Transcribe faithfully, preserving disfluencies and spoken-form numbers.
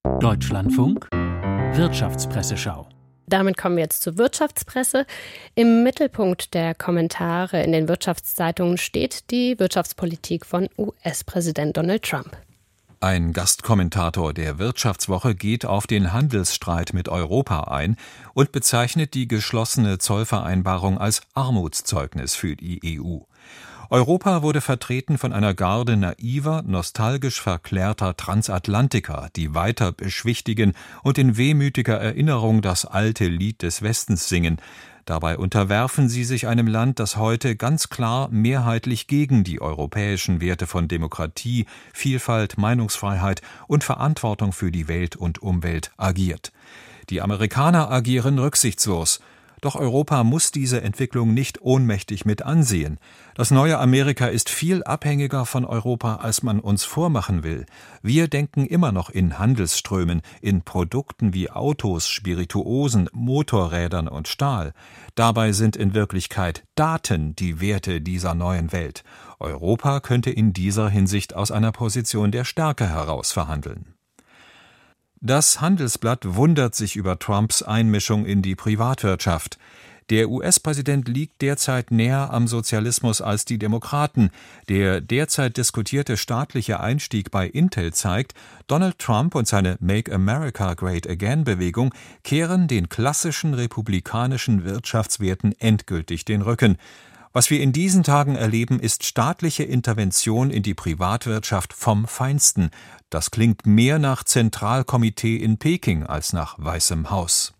Deutschlandfunk Wirtschaftspresseschau. Damit kommen wir jetzt zur Wirtschaftspresse. Im Mittelpunkt der Kommentare in den Wirtschaftszeitungen steht die Wirtschaftspolitik von U S-Präsident Donald Trump. Ein Gastkommentator der Wirtschaftswoche geht auf den Handelsstreit mit Europa ein und bezeichnet die geschlossene Zollvereinbarung als Armutszeugnis für die E U. Europa wurde vertreten von einer Garde naiver, nostalgisch verklärter Transatlantiker, die weiter beschwichtigen und in wehmütiger Erinnerung das alte Lied des Westens singen. Dabei unterwerfen sie sich einem Land, das heute ganz klar mehrheitlich gegen die europäischen Werte von Demokratie, Vielfalt, Meinungsfreiheit und Verantwortung für die Welt und Umwelt agiert. Die Amerikaner agieren rücksichtslos. Doch Europa muss diese Entwicklung nicht ohnmächtig mit ansehen. Das neue Amerika ist viel abhängiger von Europa, als man uns vormachen will. Wir denken immer noch in Handelsströmen, in Produkten wie Autos, Spirituosen, Motorrädern und Stahl. Dabei sind in Wirklichkeit Daten die Werte dieser neuen Welt. Europa könnte in dieser Hinsicht aus einer Position der Stärke heraus verhandeln. Das Handelsblatt wundert sich über Trumps Einmischung in die Privatwirtschaft. Der U S-Präsident liegt derzeit näher am Sozialismus als die Demokraten. Der derzeit diskutierte staatliche Einstieg bei Intel zeigt, Donald Trump und seine Make America Great Again-Bewegung kehren den klassischen republikanischen Wirtschaftswerten endgültig den Rücken. Was wir in diesen Tagen erleben, ist staatliche Intervention in die Privatwirtschaft vom Feinsten. Das klingt mehr nach Zentralkomitee in Peking als nach Weißem Haus.